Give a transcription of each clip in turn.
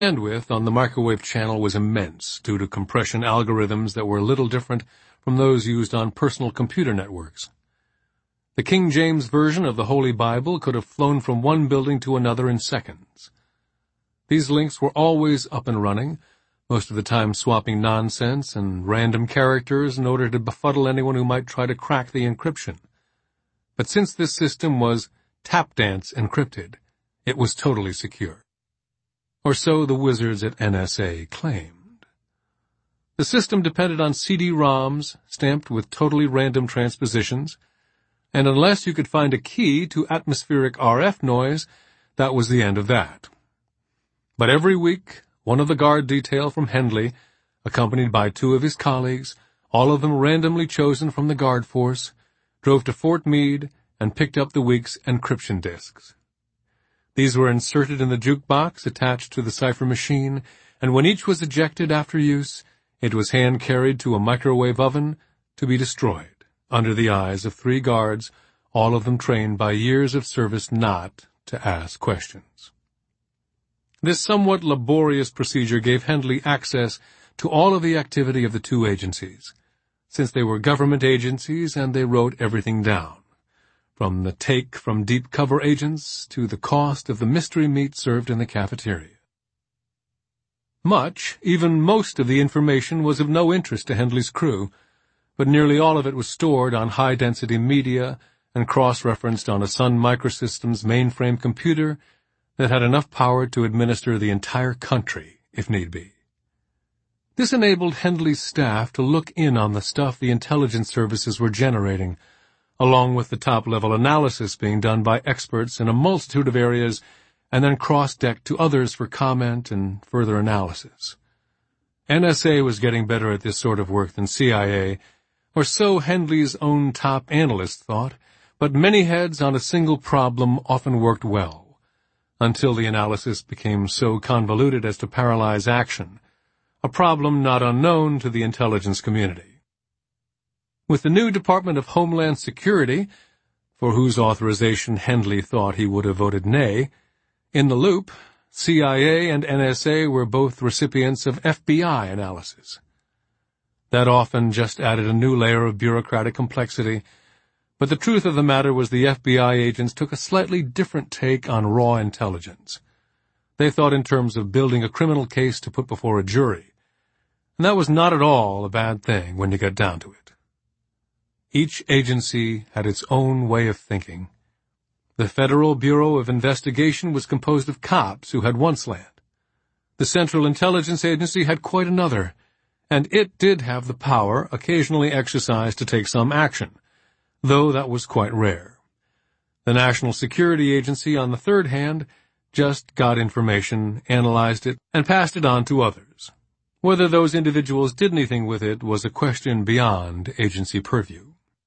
Bandwidth on the microwave channel was immense due to compression algorithms that were little different from those used on personal computer networks. The King James Version of the Holy Bible could have flown from one building to another in seconds. These links were always up and running, most of the time swapping nonsense and random characters in order to befuddle anyone who might try to crack the encryption. But since this system was tap dance encrypted, it was totally secure. Or so the wizards at NSA claimed. The system depended on CD-ROMs stamped with totally random transpositions, and unless you could find a key to atmospheric RF noise, that was the end of that. But every week, one of the guard detail from Hendley, accompanied by two of his colleagues, all of them randomly chosen from the guard force, drove to Fort Meade and picked up the week's encryption disks. These were inserted in the jukebox attached to the cipher machine, and when each was ejected after use, it was hand-carried to a microwave oven to be destroyed, under the eyes of 3 guards, all of them trained by years of service not to ask questions. This somewhat laborious procedure gave Hendley access to all of the activity of the 2 agencies, since they were government agencies and they wrote everything down, from the take from deep cover agents to the cost of the mystery meat served in the cafeteria. Much, even most of the information was of no interest to Hendley's crew, but nearly all of it was stored on high-density media and cross-referenced on a Sun Microsystems mainframe computer that had enough power to administer the entire country, if need be. This enabled Hendley's staff to look in on the stuff the intelligence services were generating, along with the top-level analysis being done by experts in a multitude of areas and then cross-decked to others for comment and further analysis. NSA was getting better at this sort of work than CIA, or so Hendley's own top analyst thought, but many heads on a single problem often worked well, until the analysis became so convoluted as to paralyze action, a problem not unknown to the intelligence community. With the new Department of Homeland Security, for whose authorization Hendley thought he would have voted nay, in the loop, CIA and NSA were both recipients of FBI analysis. That often just added a new layer of bureaucratic complexity, but the truth of the matter was the FBI agents took a slightly different take on raw intelligence. They thought in terms of building a criminal case to put before a jury, and that was not at all a bad thing when you got down to it. Each agency had its own way of thinking. The Federal Bureau of Investigation was composed of cops who had one slant. The Central Intelligence Agency had quite another, and it did have the power, occasionally exercised, to take some action, though that was quite rare. The National Security Agency, on the third hand, just got information, analyzed it, and passed it on to others. Whether those individuals did anything with it was a question beyond agency purview.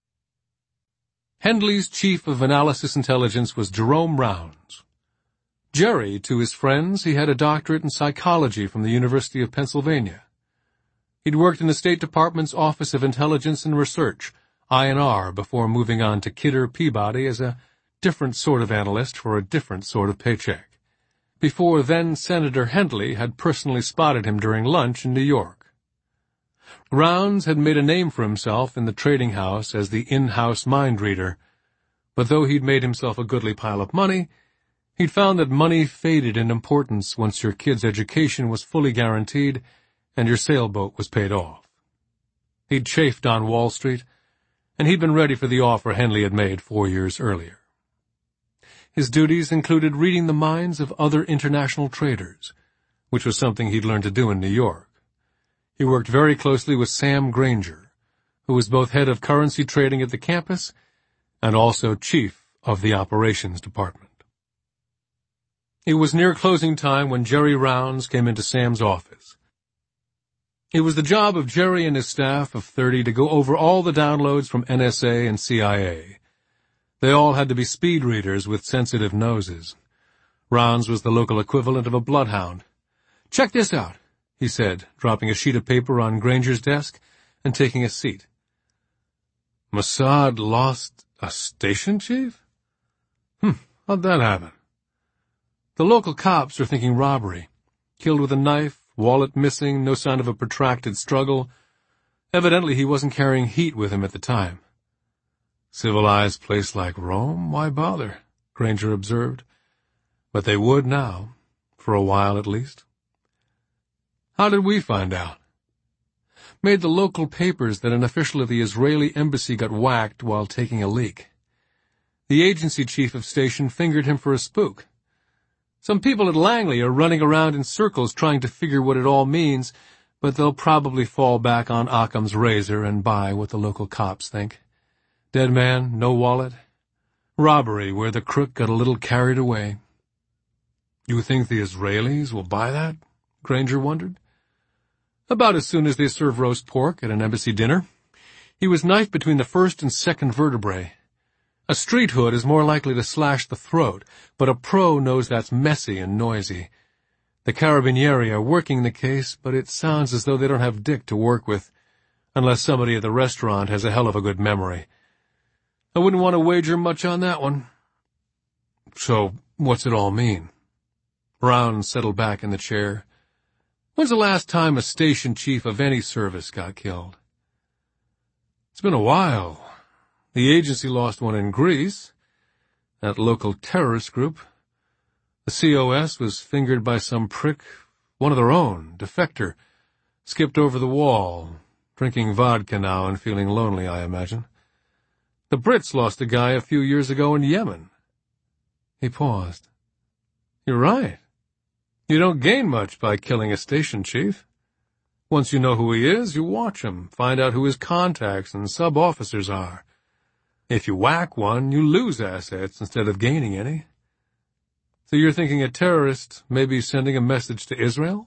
Hendley's chief of analysis intelligence was Jerome Rounds. Jerry, to his friends, he had a doctorate in psychology from the University of Pennsylvania. He'd worked in the State Department's Office of Intelligence and Research, I&R, before moving on to Kidder Peabody as a different sort of analyst for a different sort of paycheck, before then-Senator Hendley had personally spotted him during lunch in New York. Rounds had made a name for himself in the trading house as the in-house mind reader, but though he'd made himself a goodly pile of money, he'd found that money faded in importance once your kid's education was fully guaranteed and your sailboat was paid off. He'd chafed on Wall Street, and he'd been ready for the offer Hendley had made 4 years earlier. His duties included reading the minds of other international traders, which was something he'd learned to do in New York. He worked very closely with Sam Granger, who was both head of currency trading at the campus and also chief of the operations department. It was near closing time when Jerry Rounds came into Sam's office. It was the job of Jerry and his staff of 30 to go over all the downloads from NSA and CIA. They all had to be speed readers with sensitive noses. Rounds was the local equivalent of a bloodhound. "Check this out," he said, dropping a sheet of paper on Granger's desk and taking a seat. "Mossad lost a station chief? How'd that happen?" "The local cops are thinking robbery. Killed with a knife, wallet missing, no sign of a protracted struggle. Evidently he wasn't carrying heat with him at the time. Civilized place like Rome? Why bother? Granger observed. But they would now, for a while at least. How did we find out? Made the local papers that an official of the Israeli embassy got whacked while taking a leak. The agency chief of station fingered him for a spook. Some people at Langley are running around in circles trying to figure what it all means, but they'll probably fall back on Occam's razor and buy what the local cops think. Dead man, no wallet. Robbery where the crook got a little carried away. You think the Israelis will buy that? Granger wondered. About as soon as they serve roast pork at an embassy dinner. He was knifed between the first and second vertebrae. A street hood is more likely to slash the throat, but a pro knows that's messy and noisy. The Carabinieri are working the case, but it sounds as though they don't have Dick to work with, unless somebody at the restaurant has a hell of a good memory. I wouldn't want to wager much on that one. So, what's it all mean? Brown settled back in the chair. When's the last time a station chief of any service got killed? It's been a while. The agency lost one in Greece, that local terrorist group. The COS was fingered by some prick, one of their own, defector, skipped over the wall, drinking vodka now and feeling lonely, I imagine. The Brits lost a guy a few years ago in Yemen. He paused. You're right. You don't gain much by killing a station chief. Once you know who he is, you watch him, find out who his contacts and sub-officers are. If you whack one, you lose assets instead of gaining any. So you're thinking a terrorist may be sending a message to Israel?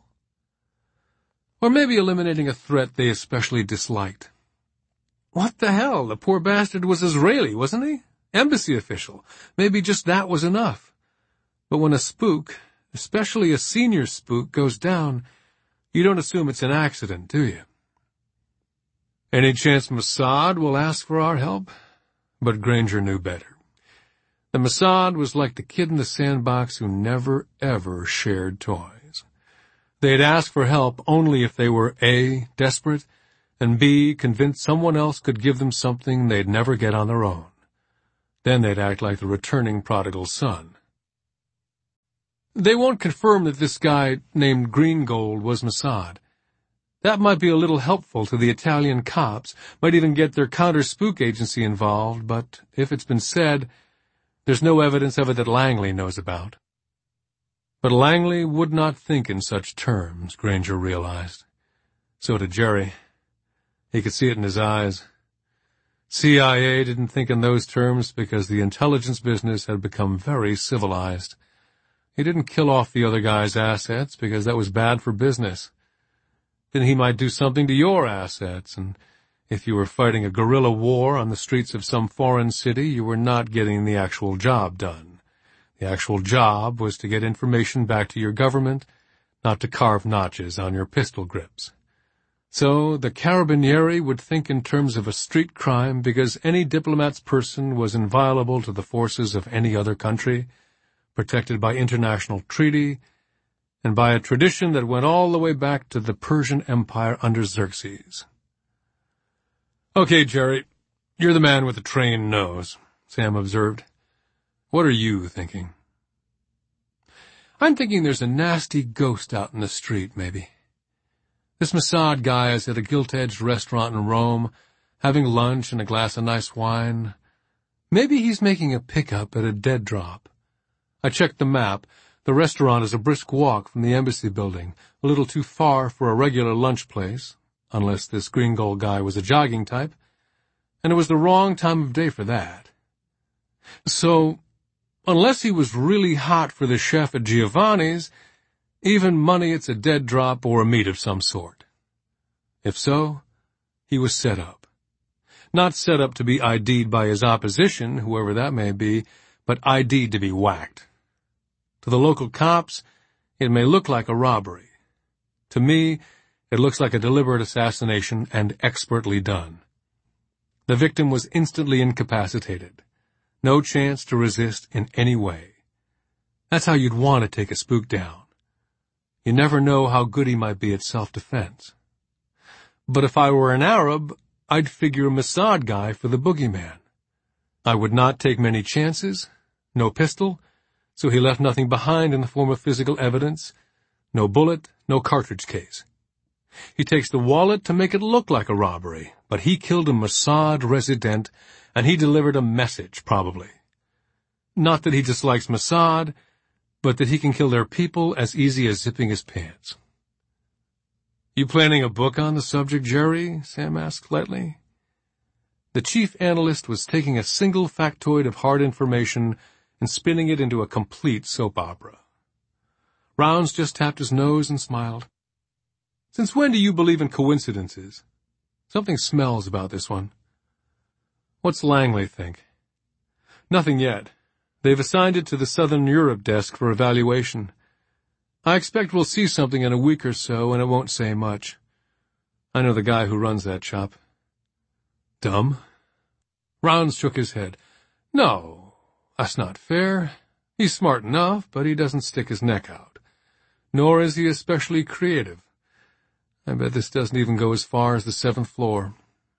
Or maybe eliminating a threat they especially disliked. What the hell? The poor bastard was Israeli, wasn't he? Embassy official. Maybe just that was enough. But when a spook, especially a senior spook, goes down, you don't assume it's an accident, do you? Any chance Mossad will ask for our help? But Granger knew better. The Mossad was like the kid in the sandbox who never, ever shared toys. They'd ask for help only if they were A, desperate, and B, convinced someone else could give them something they'd never get on their own. Then they'd act like the returning prodigal son. They won't confirm that this guy named Greengold was Mossad. That might be a little helpful to the Italian cops, might even get their counter-spook agency involved, but if it's been said, there's no evidence of it that Langley knows about. But Langley would not think in such terms, Granger realized. So did Jerry. He could see it in his eyes. CIA didn't think in those terms because the intelligence business had become very civilized. He didn't kill off the other guy's assets because that was bad for business. Then he might do something to your assets, and if you were fighting a guerrilla war on the streets of some foreign city, you were not getting the actual job done. The actual job was to get information back to your government, not to carve notches on your pistol grips. So the Carabinieri would think in terms of a street crime because any diplomat's person was inviolable to the forces of any other country, protected by international treaty, and by a tradition that went all the way back to the Persian Empire under Xerxes. Okay, Jerry, you're the man with the trained nose, Sam observed. What are you thinking? I'm thinking there's a nasty ghost out in the street, maybe. This Mossad guy is at a gilt-edged restaurant in Rome, having lunch and a glass of nice wine. Maybe he's making a pickup at a dead drop. I checked the map. The restaurant is a brisk walk from the embassy building, a little too far for a regular lunch place, unless this Greengold guy was a jogging type, and it was the wrong time of day for that. So, unless he was really hot for the chef at Giovanni's, even money it's a dead drop or a meat of some sort. If so, he was set up. Not set up to be ID'd by his opposition, whoever that may be, but ID'd to be whacked. To the local cops, it may look like a robbery. To me, it looks like a deliberate assassination and expertly done. The victim was instantly incapacitated. No chance to resist in any way. That's how you'd want to take a spook down. You never know how good he might be at self-defense. But if I were an Arab, I'd figure a Mossad guy for the boogeyman. I would not take many chances. No pistol, so he left nothing behind in the form of physical evidence. No bullet, no cartridge case. He takes the wallet to make it look like a robbery, but he killed a Mossad resident, and he delivered a message, probably. Not that he dislikes Mossad, but that he can kill their people as easy as zipping his pants. "You planning a book on the subject, Jerry?" Sam asked lightly. The chief analyst was taking a single factoid of hard information and spinning it into a complete soap opera. Rounds just tapped his nose and smiled. "Since when do you believe in coincidences? Something smells about this one." "What's Langley think?" "Nothing yet. They've assigned it to the Southern Europe desk for evaluation. I expect we'll see something in a week or so, and it won't say much. I know the guy who runs that shop." "Dumb?" Rounds shook his head. "No, that's not fair. He's smart enough, but he doesn't stick his neck out. Nor is he especially creative. I bet this doesn't even go as far as the 7th floor."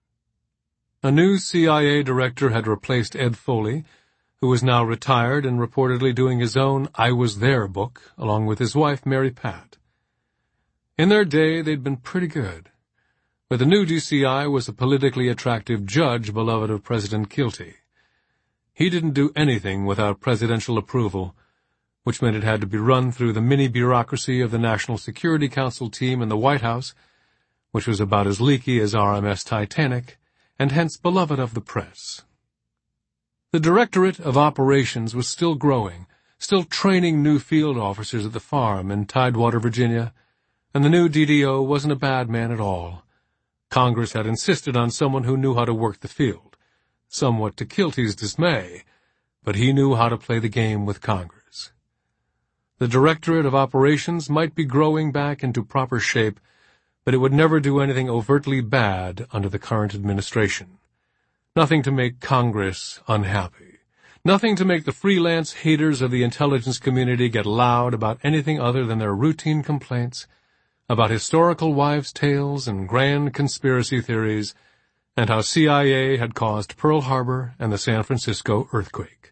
A new CIA director had replaced Ed Foley, who was now retired and reportedly doing his own I Was There book, along with his wife, Mary Pat. In their day, they'd been pretty good. But the new DCI was a politically attractive judge beloved of President Kilty. He didn't do anything without presidential approval, which meant it had to be run through the mini-bureaucracy of the National Security Council team in the White House, which was about as leaky as RMS Titanic, and hence beloved of the press. The Directorate of Operations was still growing, still training new field officers at the farm in Tidewater, Virginia, and the new DDO wasn't a bad man at all. Congress had insisted on someone who knew how to work the field, somewhat to Kilty's dismay, but he knew how to play the game with Congress. The Directorate of Operations might be growing back into proper shape, but it would never do anything overtly bad under the current administration. Nothing to make Congress unhappy. Nothing to make the freelance haters of the intelligence community get loud about anything other than their routine complaints about historical wives' tales and grand conspiracy theories, and how CIA had caused Pearl Harbor and the San Francisco earthquake.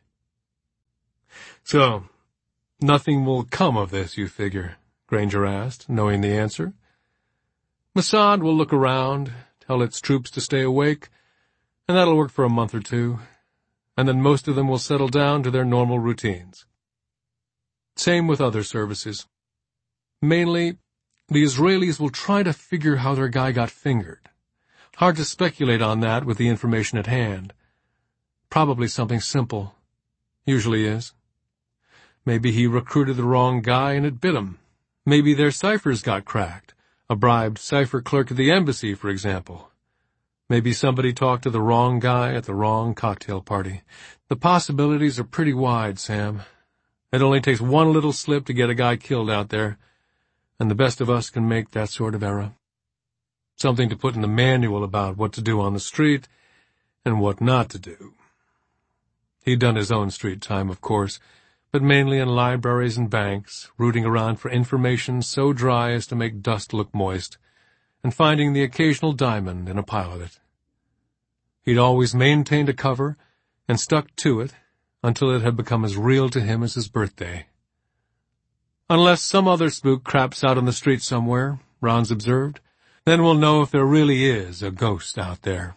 "So, nothing will come of this, you figure?" Granger asked, knowing the answer. "Mossad will look around, tell its troops to stay awake, and that'll work for a month or two, and then most of them will settle down to their normal routines. Same with other services. Mainly, the Israelis will try to figure how their guy got fingered. Hard to speculate on that with the information at hand. Probably something simple. Usually is. Maybe he recruited the wrong guy and it bit him. Maybe their ciphers got cracked. A bribed cipher clerk at the embassy, for example. Maybe somebody talked to the wrong guy at the wrong cocktail party. The possibilities are pretty wide, Sam. It only takes one little slip to get a guy killed out there, and the best of us can make that sort of error. Something to put in the manual about what to do on the street and what not to do. He'd done his own street time, of course, but mainly in libraries and banks, rooting around for information so dry as to make dust look moist, and finding the occasional diamond in a pile of it. He'd always maintained a cover and stuck to it until it had become as real to him as his birthday. "Unless some other spook craps out on the street somewhere," Rounds observed, "then we'll know if there really is a ghost out there."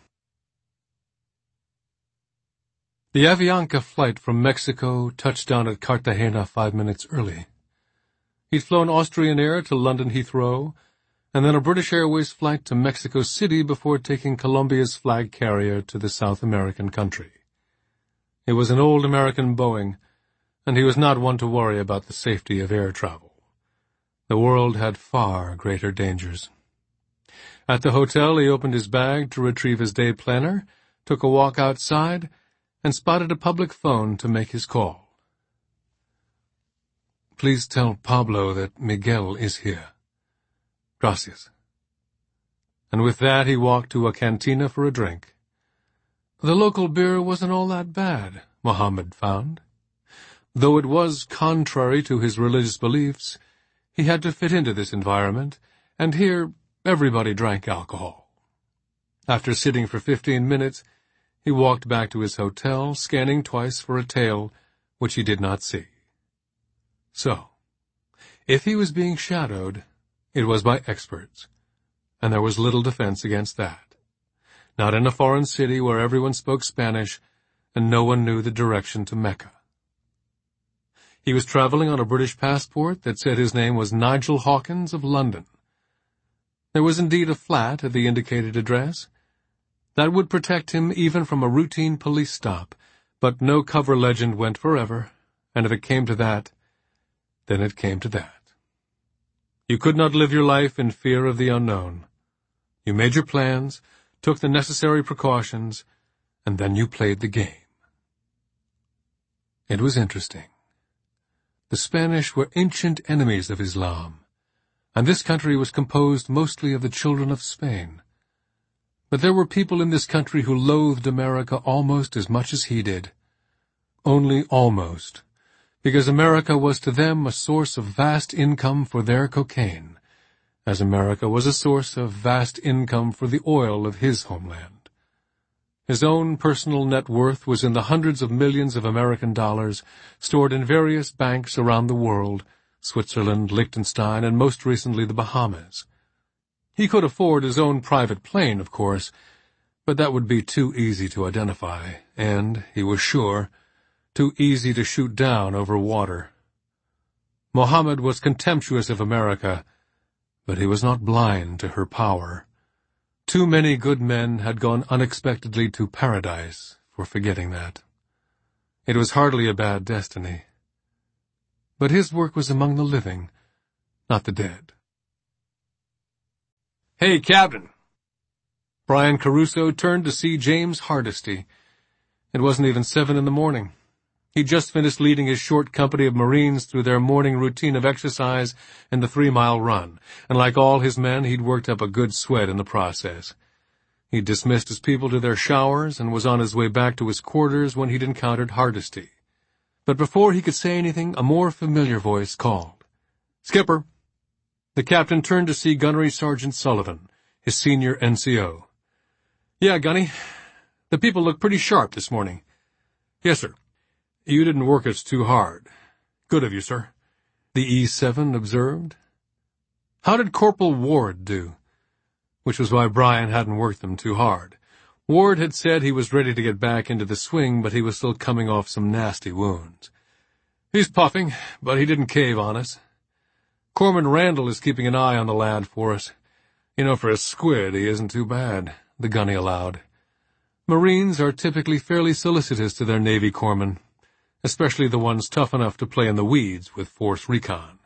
The Avianca flight from Mexico touched down at Cartagena 5 minutes early. He'd flown Austrian Air to London Heathrow, and then a British Airways flight to Mexico City before taking Colombia's flag carrier to the South American country. It was an old American Boeing, and he was not one to worry about the safety of air travel. The world had far greater dangers. At the hotel, he opened his bag to retrieve his day planner, took a walk outside, and spotted a public phone to make his call. "Please tell Pablo that Miguel is here. Gracias." And with that he walked to a cantina for a drink. The local beer wasn't all that bad, Mohammed found. Though it was contrary to his religious beliefs, He had to fit into this environment, and here everybody drank alcohol. After sitting for 15 minutes, he walked back to his hotel, scanning twice for a tail which he did not see. So, if he was being shadowed, it was by experts, and there was little defense against that. Not in a foreign city where everyone spoke Spanish and no one knew the direction to Mecca. He was traveling on a British passport that said his name was Nigel Hawkins of London. There was indeed a flat at the indicated address. That would protect him even from a routine police stop, but no cover legend went forever, and if it came to that, then it came to that. You could not live your life in fear of the unknown. You made your plans, took the necessary precautions, and then you played the game. It was interesting. The Spanish were ancient enemies of Islam, and this country was composed mostly of the children of Spain. But there were people in this country who loathed America almost as much as he did. Only almost, because America was to them a source of vast income for their cocaine, as America was a source of vast income for the oil of his homeland. His own personal net worth was in the hundreds of millions of American dollars stored in various banks around the world, Switzerland, Liechtenstein, and most recently the Bahamas. He could afford his own private plane, of course, but that would be too easy to identify, and, he was sure, too easy to shoot down over water. Mohammed was contemptuous of America, but he was not blind to her power. Too many good men had gone unexpectedly to paradise for forgetting that. It was hardly a bad destiny. But his work was among the living, not the dead. "Hey, Captain!" Brian Caruso turned to see James Hardesty. It wasn't even 7 in the morning. He'd just finished leading his short company of Marines through their morning routine of exercise and the 3-mile run, and like all his men, he'd worked up a good sweat in the process. He'd dismissed his people to their showers and was on his way back to his quarters when he'd encountered Hardesty. But before he could say anything, a more familiar voice called, "Skipper!" The captain turned to see Gunnery Sergeant Sullivan, his senior NCO. "Yeah, Gunny. The people look pretty sharp this morning." "Yes, sir. You didn't work us too hard. Good of you, sir," the E7 observed. How did Corporal Ward do? Which was why Brian hadn't worked them too hard. Ward had said he was ready to get back into the swing, but he was still coming off some nasty wounds. "He's puffing, but he didn't cave on us. Corpsman Randall is keeping an eye on the lad for us. You know, for a squid, he isn't too bad," the gunny allowed. Marines are typically fairly solicitous to their Navy corpsmen, especially the ones tough enough to play in the weeds with Force Recon.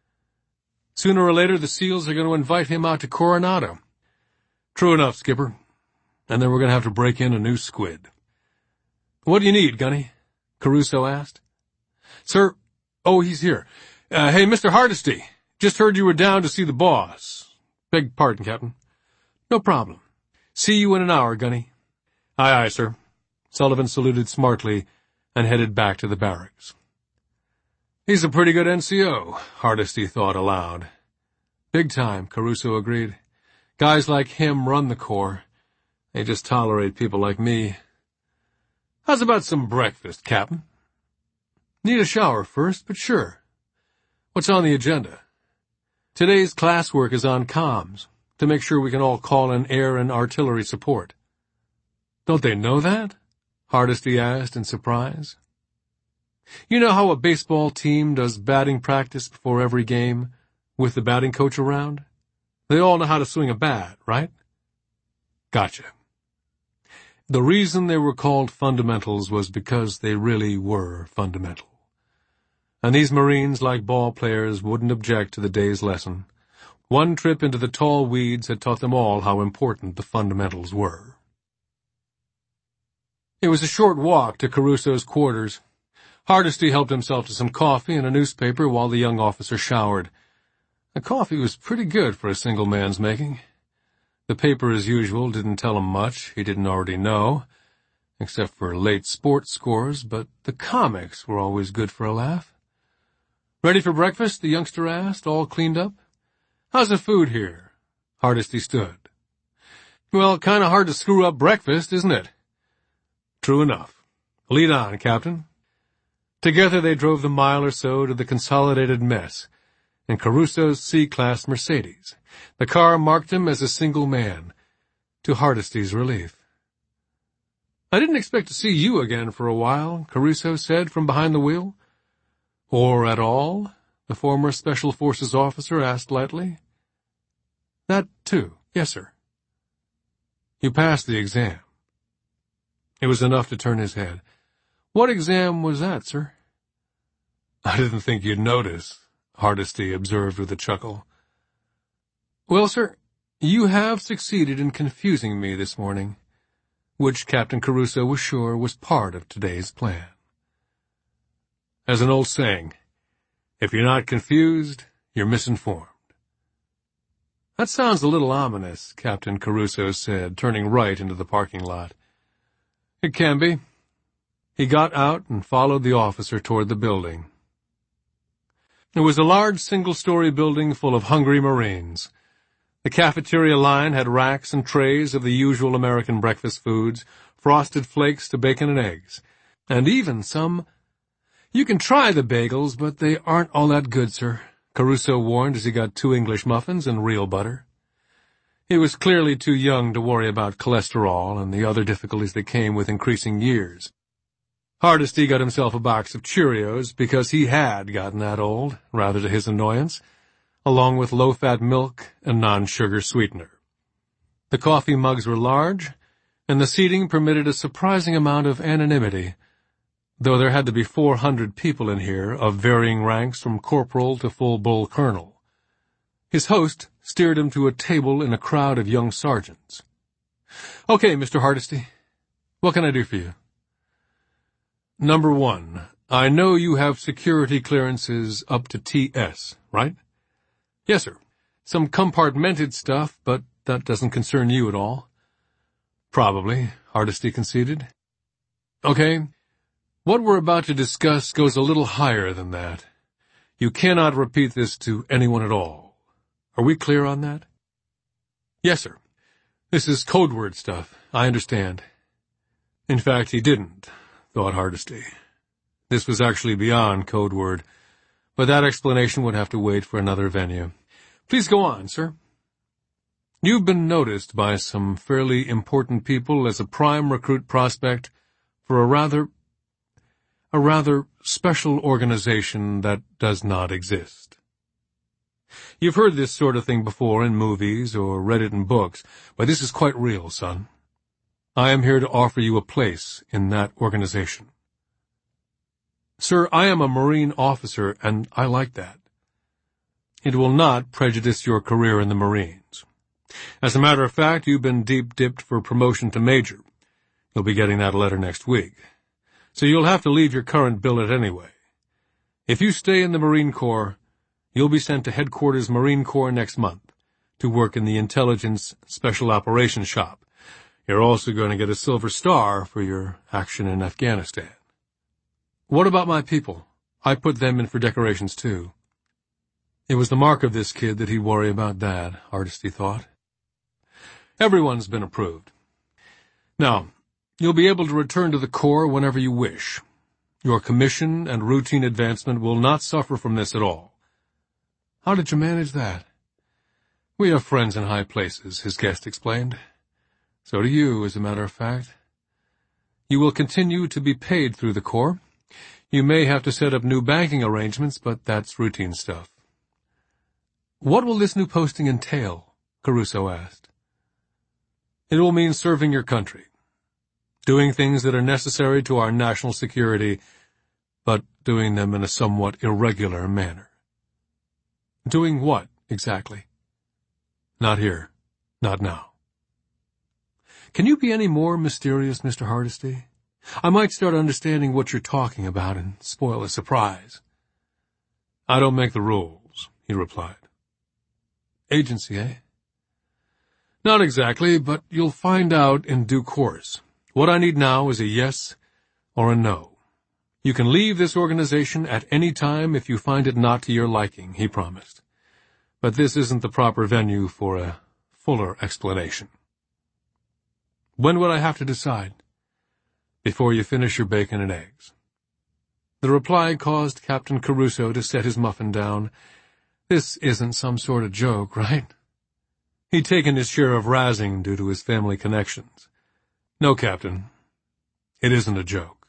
"Sooner or later, the SEALs are going to invite him out to Coronado." "True enough, Skipper. And then we're going to have to break in a new squid." "What do you need, Gunny?" Caruso asked. "Sir, oh, he's here. Hey, Mr. Hardesty, just heard you were down to see the boss. Beg pardon, Captain." "No problem. See you in an hour, Gunny." "Aye, aye, sir." Sullivan saluted smartly and headed back to the barracks. "He's a pretty good NCO," Hardesty thought aloud. "Big time," Caruso agreed. "Guys like him run the Corps. They just tolerate people like me. How's about some breakfast, Captain?" "Need a shower first, but sure." "What's on the agenda?" "Today's classwork is on comms, to make sure we can all call in air and artillery support." "Don't they know that?" Hardesty asked in surprise. "You know how a baseball team does batting practice before every game, with the batting coach around? They all know how to swing a bat, right?" "Gotcha." The reason they were called fundamentals was because they really were fundamental. And these Marines, like ball players, wouldn't object to the day's lesson. One trip into the tall weeds had taught them all how important the fundamentals were. It was a short walk to Caruso's quarters. Hardesty helped himself to some coffee and a newspaper while the young officer showered. The coffee was pretty good for a single man's making. The paper, as usual, didn't tell him much he didn't already know, except for late sports scores, but the comics were always good for a laugh. "Ready for breakfast?" the youngster asked, all cleaned up. "How's the food here?" Hardesty stood. "Well, kind of hard to screw up breakfast, isn't it?" "True enough. Lead on, Captain." Together they drove the mile or so to the Consolidated Mess, in Caruso's C-Class Mercedes. The car marked him as a single man, to Hardesty's relief. "I didn't expect to see you again for a while," Caruso said from behind the wheel. "Or at all?" the former Special Forces officer asked lightly. "That, too, yes, sir." "You passed the exam." It was enough to turn his head. "What exam was that, sir?" "I didn't think you'd notice," Hardesty observed with a chuckle. "Well, sir, you have succeeded in confusing me this morning," which Captain Caruso was sure was part of today's plan. As an old saying, if you're not confused, you're misinformed. "That sounds a little ominous," Captain Caruso said, turning right into the parking lot. "It can be." He got out and followed the officer toward the building. It was a large single-story building full of hungry Marines. The cafeteria line had racks and trays of the usual American breakfast foods, frosted flakes to bacon and eggs, and even some— "You can try the bagels, but they aren't all that good, sir," Caruso warned as he got 2 English muffins and real butter. He was clearly too young to worry about cholesterol and the other difficulties that came with increasing years. Hardesty got himself a box of Cheerios because he had gotten that old, rather to his annoyance, along with low-fat milk and non-sugar sweetener. The coffee mugs were large, and the seating permitted a surprising amount of anonymity, though there had to be 400 people in here, of varying ranks from corporal to full-bull colonel. His host steered him to a table in a crowd of young sergeants. "Okay, Mr. Hardesty, what can I do for you?" "Number 1, I know you have security clearances up to TS, right?" "Yes, sir. Some compartmented stuff, but that doesn't concern you at all." "Probably," Hardesty conceded. "Okay. What we're about to discuss goes a little higher than that. You cannot repeat this to anyone at all. Are we clear on that?" "Yes, sir. This is code word stuff. I understand." In fact, he didn't, thought Hardesty. This was actually beyond code word, but that explanation would have to wait for another venue. "Please go on, sir." "You've been noticed by some fairly important people as a prime recruit prospect for a rather special organization that does not exist. You've heard this sort of thing before in movies or read it in books, but this is quite real, son. I am here to offer you a place in that organization." "Sir, I am a Marine officer, and I like that." "It will not prejudice your career in the Marines. As a matter of fact, you've been deep-dipped for promotion to major. You'll be getting that letter next week. So you'll have to leave your current billet anyway. If you stay in the Marine Corps, you'll be sent to Headquarters Marine Corps next month to work in the Intelligence Special Operations Shop. You're also going to get a Silver Star for your action in Afghanistan." "What about my people? I put them in for decorations, too." It was the mark of this kid that he'd worry about that, Hardesty thought. "Everyone's been approved. Now, you'll be able to return to the Corps whenever you wish. Your commission and routine advancement will not suffer from this at all." "How did you manage that?" "We have friends in high places," his guest explained. "So do you, as a matter of fact. You will continue to be paid through the Corps. You may have to set up new banking arrangements, but that's routine stuff." "What will this new posting entail?" Caruso asked. "It will mean serving your country, doing things that are necessary to our national security, but doing them in a somewhat irregular manner." "Doing what, exactly?" "Not here. Not now." "Can you be any more mysterious, Mr. Hardesty? I might start understanding what you're talking about and spoil the surprise." "I don't make the rules," he replied. "Agency, eh?" "Not exactly, but you'll find out in due course. What I need now is a yes or a no. You can leave this organization at any time if you find it not to your liking, he promised. But this isn't the proper venue for a fuller explanation. When would I have to decide? Before you finish your bacon and eggs. The reply caused Captain Caruso to set his muffin down. This isn't some sort of joke, right? He'd taken his share of razzing due to his family connections. No, Captain. It isn't a joke.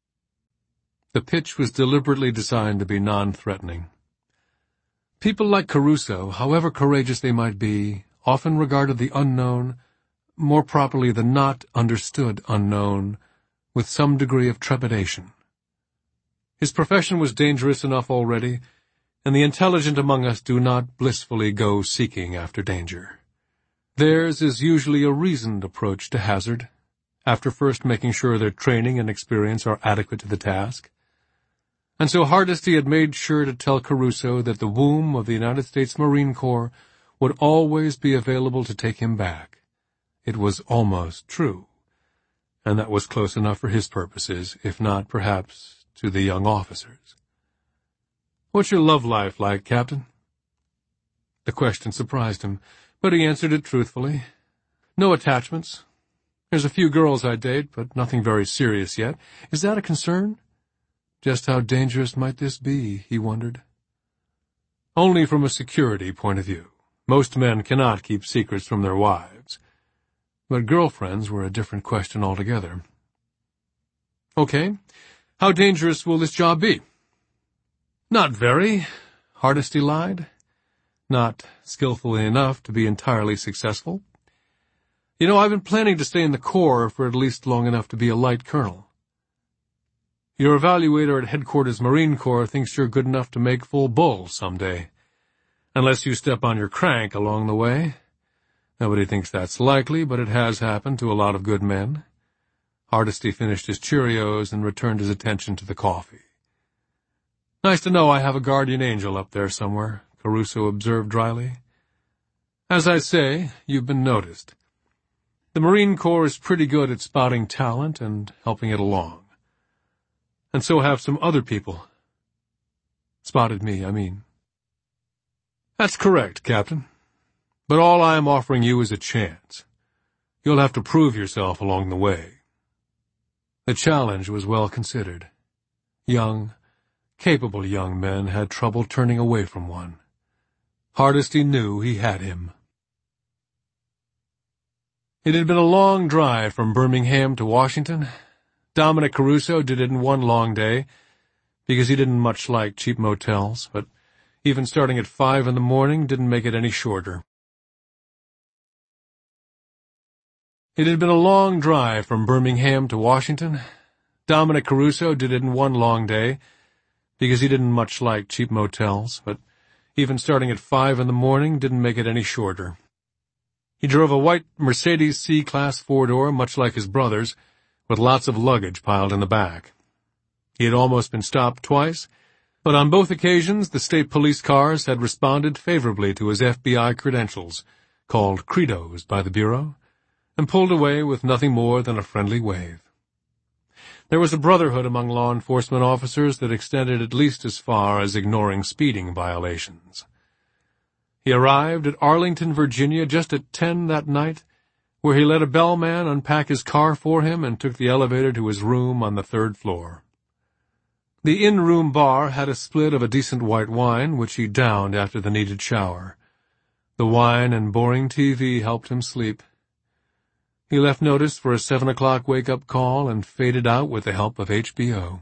The pitch was deliberately designed to be non-threatening. People like Caruso, however courageous they might be, often regarded the unknown, more properly the not understood unknown, with some degree of trepidation. His profession was dangerous enough already, and the intelligent among us do not blissfully go seeking after danger. Theirs is usually a reasoned approach to hazard, after first making sure their training and experience are adequate to the task. And so Hardesty had made sure to tell Caruso that the womb of the United States Marine Corps would always be available to take him back. It was almost true, and that was close enough for his purposes, if not, perhaps, to the young officers. What's your love life like, Captain? The question surprised him, but he answered it truthfully. No attachments. There's a few girls I date, but nothing very serious yet. Is that a concern? Just how dangerous might this be, he wondered. Only from a security point of view. Most men cannot keep secrets from their wives. But girlfriends were a different question altogether. Okay. How dangerous will this job be? Not very, Hardesty lied. Not skillfully enough to be entirely successful. You know, I've been planning to stay in the Corps for at least long enough to be a light colonel. Your evaluator at Headquarters Marine Corps thinks you're good enough to make full bull someday. Unless you step on your crank along the way. Nobody thinks that's likely, but it has happened to a lot of good men. Hardesty finished his Cheerios and returned his attention to the coffee. Nice to know I have a guardian angel up there somewhere, Caruso observed dryly. As I say, you've been noticed. The Marine Corps is pretty good at spotting talent and helping it along. And so have some other people. Spotted me, I mean. That's correct, Captain. But all I am offering you is a chance. You'll have to prove yourself along the way. The challenge was well considered. Young, capable young men had trouble turning away from one. Hardesty knew he had him. It had been a long drive from Birmingham to Washington. Dominic Caruso did it in one long day, because he didn't much like cheap motels, but even starting at 5 in the morning didn't make it any shorter. It had been a long drive from Birmingham to Washington. Dominic Caruso did it in one long day, because he didn't much like cheap motels, but even starting at 5 in the morning didn't make it any shorter. He drove a white Mercedes C-Class four-door, much like his brother's, with lots of luggage piled in the back. He had almost been stopped twice, but on both occasions the state police cars had responded favorably to his FBI credentials, called credos by the Bureau, and pulled away with nothing more than a friendly wave. There was a brotherhood among law enforcement officers that extended at least as far as ignoring speeding violations. He arrived at Arlington, Virginia, just at 10 that night, where he let a bellman unpack his car for him and took the elevator to his room on the 3rd floor. The in-room bar had a split of a decent white wine, which he downed after the needed shower. The wine and boring TV helped him sleep. He left notice for a 7 o'clock wake-up call and faded out with the help of HBO.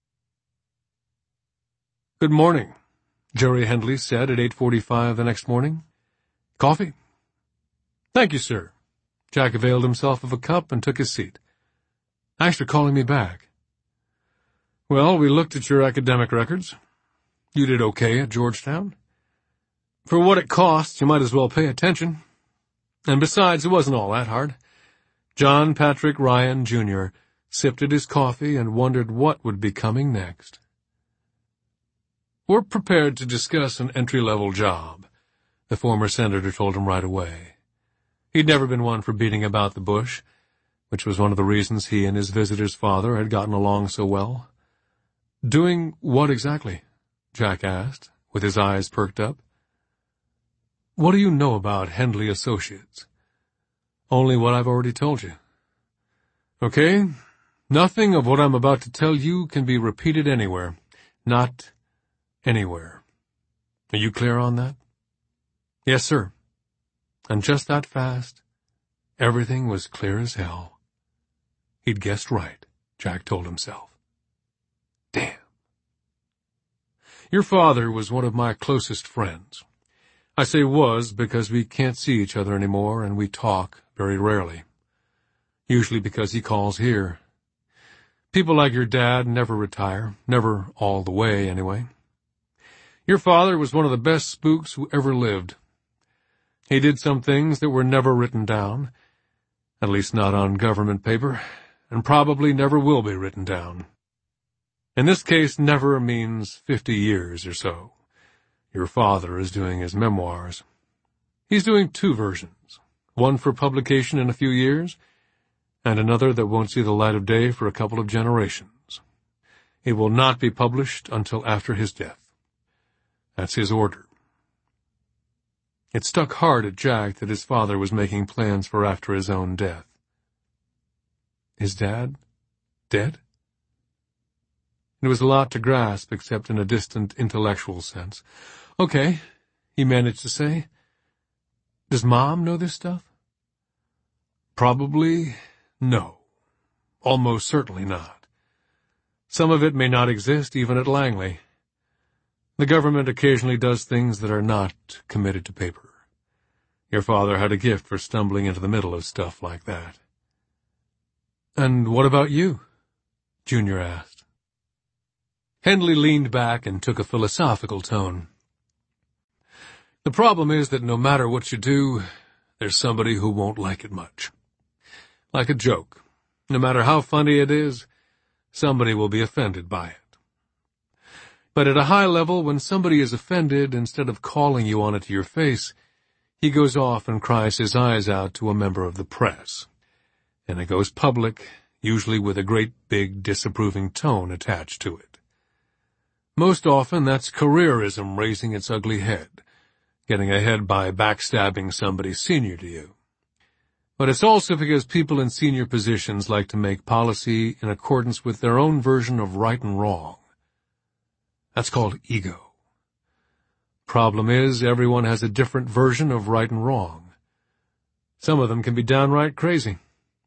Good morning, Jerry Hendley said at 8:45 the next morning. Coffee? Thank you, sir. Jack availed himself of a cup and took his seat. Thanks for calling me back. Well, we looked at your academic records. You did okay at Georgetown. For what it costs, you might as well pay attention. And besides, it wasn't all that hard. John Patrick Ryan, Jr. sipped at his coffee and wondered what would be coming next. We're prepared to discuss an entry-level job, the former senator told him right away. He'd never been one for beating about the bush, which was one of the reasons he and his visitor's father had gotten along so well. Doing what exactly? Jack asked, with his eyes perked up. What do you know about Hendley Associates? Only what I've already told you. Okay, nothing of what I'm about to tell you can be repeated anywhere. Not anywhere. Are you clear on that? Yes, sir. And just that fast, everything was clear as hell. He'd guessed right, Jack told himself. Damn. Your father was one of my closest friends. I say was because we can't see each other anymore and we talk very rarely. Usually because he calls here. People like your dad never retire, never all the way anyway. Your father was one of the best spooks who ever lived. He did some things that were never written down, at least not on government paper, and probably never will be written down. In this case, never means 50 years or so. Your father is doing his memoirs. He's doing 2 versions, one for publication in a few years, and another that won't see the light of day for a couple of generations. It will not be published until after his death. That's his order. It stuck hard at Jack that his father was making plans for after his own death. His dad? Dead? It was a lot to grasp, except in a distant intellectual sense. Okay, he managed to say. Does Mom know this stuff? Probably no. Almost certainly not. Some of it may not exist even at Langley. The government occasionally does things that are not committed to paper. Your father had a gift for stumbling into the middle of stuff like that. And what about you? Junior asked. Hendley leaned back and took a philosophical tone. The problem is that no matter what you do, there's somebody who won't like it much. Like a joke. No matter how funny it is, somebody will be offended by it. But at a high level, when somebody is offended, instead of calling you on it to your face, he goes off and cries his eyes out to a member of the press. And it goes public, usually with a great big disapproving tone attached to it. Most often, that's careerism raising its ugly head, getting ahead by backstabbing somebody senior to you. But it's also because people in senior positions like to make policy in accordance with their own version of right and wrong. That's called ego. Problem is, everyone has a different version of right and wrong. Some of them can be downright crazy.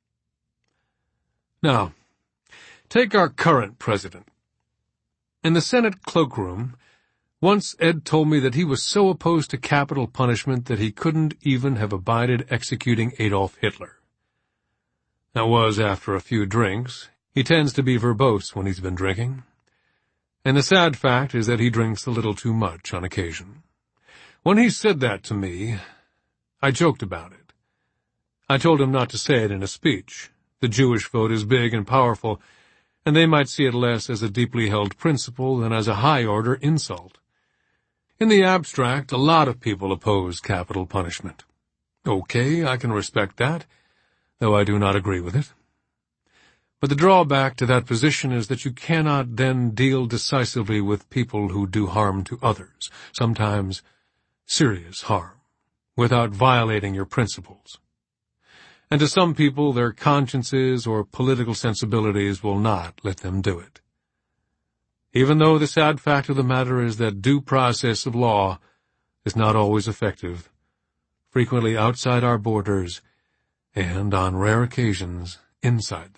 Now, take our current president. In the Senate cloakroom, once Ed told me that he was so opposed to capital punishment that he couldn't even have abided executing Adolf Hitler. That was after a few drinks. He tends to be verbose when he's been drinking. And the sad fact is that he drinks a little too much on occasion. When he said that to me, I joked about it. I told him not to say it in a speech. The Jewish vote is big and powerful, and they might see it less as a deeply held principle than as a high-order insult. In the abstract, a lot of people oppose capital punishment. Okay, I can respect that, though I do not agree with it. But the drawback to that position is that you cannot then deal decisively with people who do harm to others, sometimes serious harm, without violating your principles. And to some people, their consciences or political sensibilities will not let them do it. Even though the sad fact of the matter is that due process of law is not always effective, frequently outside our borders, and on rare occasions, inside them.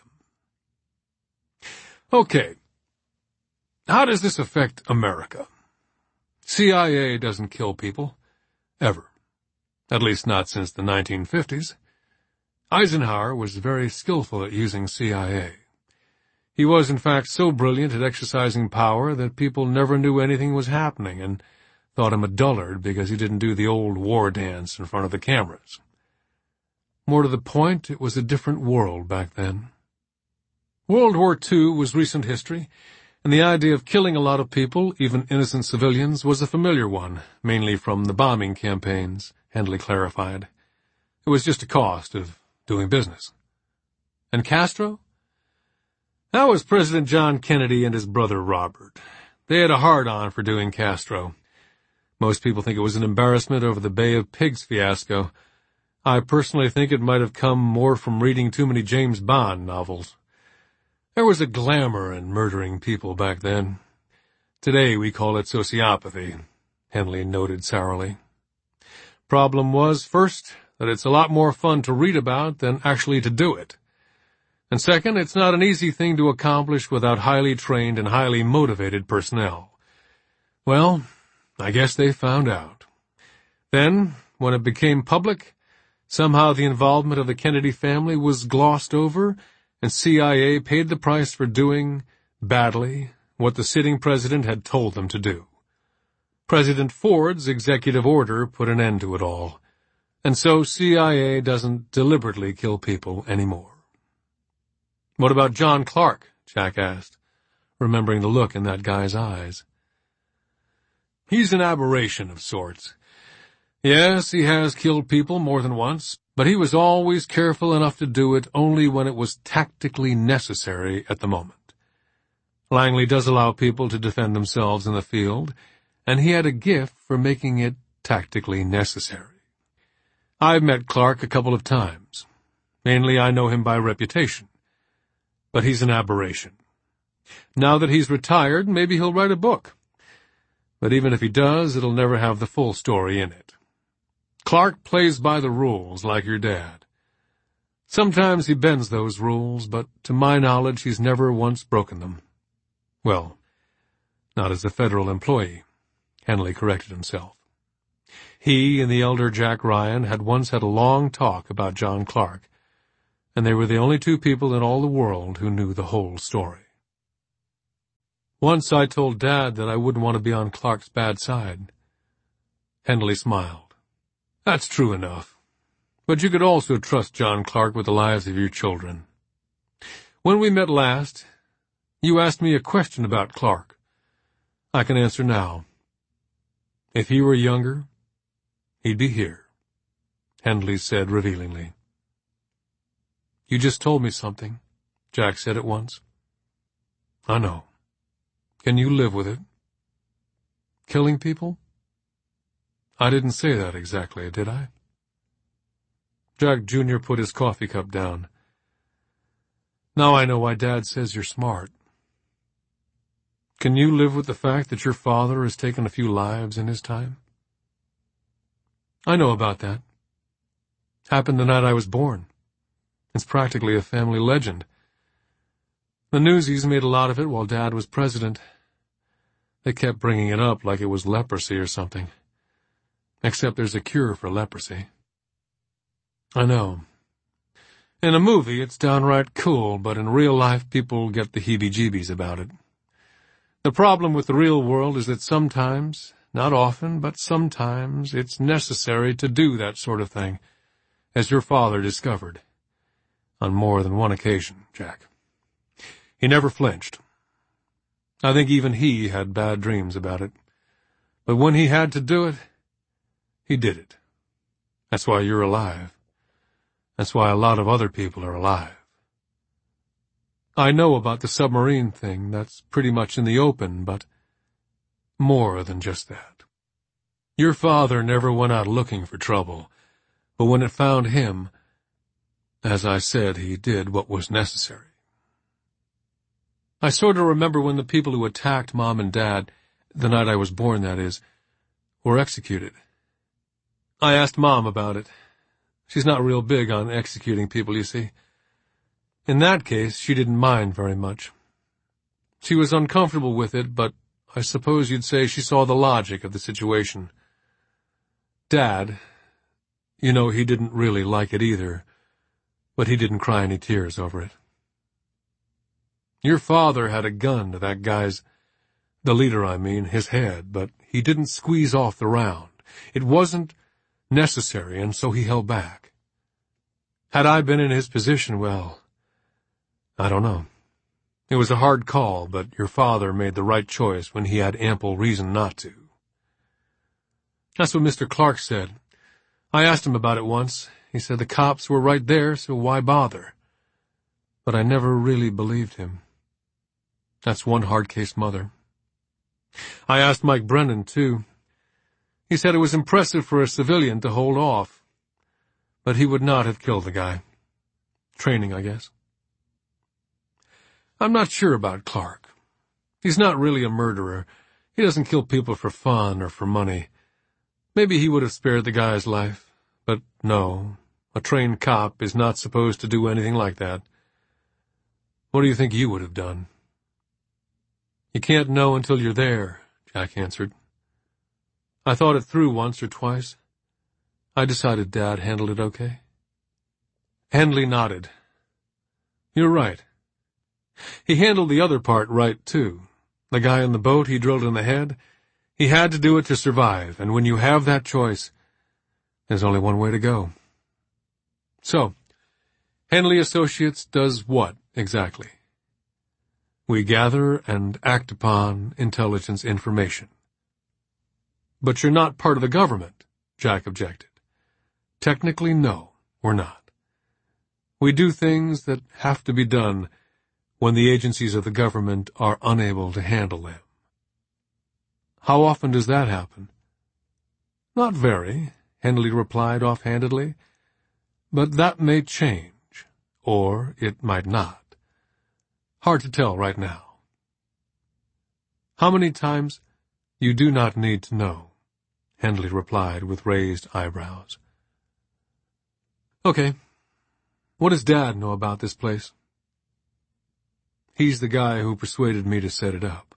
Okay, how does this affect America? CIA doesn't kill people, ever. At least not since the 1950s. Eisenhower was very skillful at using CIA. He was, in fact, so brilliant at exercising power that people never knew anything was happening and thought him a dullard because he didn't do the old war dance in front of the cameras. More to the point, it was a different world back then. World War II was recent history, and the idea of killing a lot of people, even innocent civilians, was a familiar one, mainly from the bombing campaigns, Hendley clarified. It was just a cost of doing business. And Castro? That was President John Kennedy and his brother Robert. They had a hard-on for doing Castro. Most people think it was an embarrassment over the Bay of Pigs fiasco. I personally think it might have come more from reading too many James Bond novels. There was a glamour in murdering people back then. Today we call it sociopathy, Henley noted sourly. Problem was, first, that it's a lot more fun to read about than actually to do it. And second, it's not an easy thing to accomplish without highly trained and highly motivated personnel. Well, I guess they found out. Then, when it became public, somehow the involvement of the Kennedy family was glossed over, and CIA paid the price for doing, badly, what the sitting president had told them to do. President Ford's executive order put an end to it all, and so CIA doesn't deliberately kill people anymore. "What about John Clark?" Jack asked, remembering the look in that guy's eyes. "He's an aberration of sorts. Yes, he has killed people more than once, but he was always careful enough to do it only when it was tactically necessary at the moment. Langley does allow people to defend themselves in the field, and he had a gift for making it tactically necessary. I've met Clark a couple of times. Mainly I know him by reputation. But he's an aberration. Now that he's retired, maybe he'll write a book. But even if he does, it'll never have the full story in it. Clark plays by the rules, like your dad. Sometimes he bends those rules, but to my knowledge he's never once broken them. Well, not as a federal employee," Henley corrected himself. He and the elder Jack Ryan had once had a long talk about John Clark, and they were the only two people in all the world who knew the whole story. "Once I told Dad that I wouldn't want to be on Clark's bad side." Henley smiled. "That's true enough. But you could also trust John Clark with the lives of your children. When we met last, you asked me a question about Clark. I can answer now. If he were younger, he'd be here," Henley said revealingly. "You just told me something," Jack said at once. "I know. Can you live with it? Killing people? I didn't say that exactly, did I?" Jack Jr. put his coffee cup down. "Now I know why Dad says you're smart. Can you live with the fact that your father has taken a few lives in his time?" "I know about that. Happened the night I was born. It's practically a family legend. The newsies made a lot of it while Dad was president. They kept bringing it up like it was leprosy or something. Except there's a cure for leprosy." "I know. In a movie, it's downright cool, but in real life, people get the heebie-jeebies about it. The problem with the real world is that sometimes, not often, but sometimes, it's necessary to do that sort of thing, as your father discovered. On more than one occasion, Jack. He never flinched. I think even he had bad dreams about it. But when he had to do it, he did it. That's why you're alive. That's why a lot of other people are alive. I know about the submarine thing. That's pretty much in the open, but more than just that. Your father never went out looking for trouble, but when it found him, as I said, he did what was necessary. I sort of remember when the people who attacked Mom and Dad, the night I was born, that is, were executed. I asked Mom about it. She's not real big on executing people, you see. In that case, she didn't mind very much. She was uncomfortable with it, but I suppose you'd say she saw the logic of the situation. Dad, you know, he didn't really like it either, but he didn't cry any tears over it. Your father had a gun to that guy's, the leader I mean, his head, but he didn't squeeze off the round. It wasn't necessary, and so he held back. Had I been in his position, well, I don't know. It was a hard call, but your father made the right choice when he had ample reason not to. That's what Mr. Clark said. I asked him about it once. He said the cops were right there, so why bother? But I never really believed him. That's one hard-case mother. I asked Mike Brennan, too. He said it was impressive for a civilian to hold off, but he would not have killed the guy. Training, I guess. I'm not sure about Clark. He's not really a murderer. He doesn't kill people for fun or for money. Maybe he would have spared the guy's life, but no, a trained cop is not supposed to do anything like that. What do you think you would have done? You can't know until you're there, Jack answered. I thought it through once or twice. I decided Dad handled it okay. Hendley nodded. You're right. He handled the other part right, too. The guy in the boat he drilled in the head, he had to do it to survive, and when you have that choice, there's only one way to go. So, Hendley Associates does what, exactly? We gather and act upon intelligence information. But you're not part of the government, Jack objected. Technically, no, we're not. We do things that have to be done when the agencies of the government are unable to handle them. How often does that happen? Not very, Hendley replied offhandedly, but that may change, or it might not. Hard to tell right now. How many times? You do not need to know, Hendley replied with raised eyebrows. Okay. What does Dad know about this place? He's the guy who persuaded me to set it up.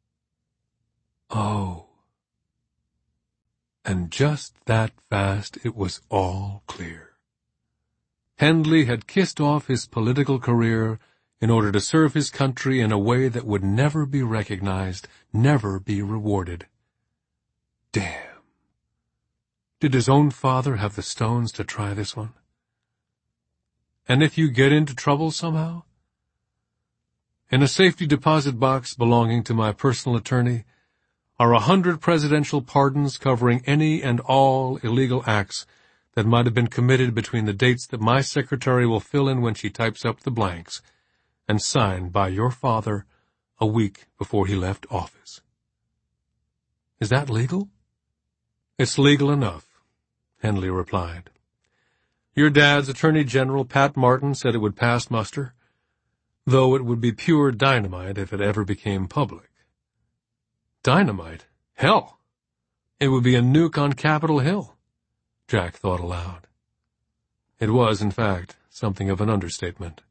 Oh. And just that fast it was all clear. Hendley had kissed off his political career in order to serve his country in a way that would never be recognized, never be rewarded. Damn. Did his own father have the stones to try this one? And if you get into trouble somehow? In a safety deposit box belonging to my personal attorney are 100 presidential pardons covering any and all illegal acts that might have been committed between the dates that my secretary will fill in when she types up the blanks, and signed by your father a week before he left office. Is that legal? It's legal enough, Hendley replied. Your dad's Attorney General, Pat Martin, said it would pass muster, though it would be pure dynamite if it ever became public. Dynamite? Hell! It would be a nuke on Capitol Hill, Jack thought aloud. It was, in fact, something of an understatement.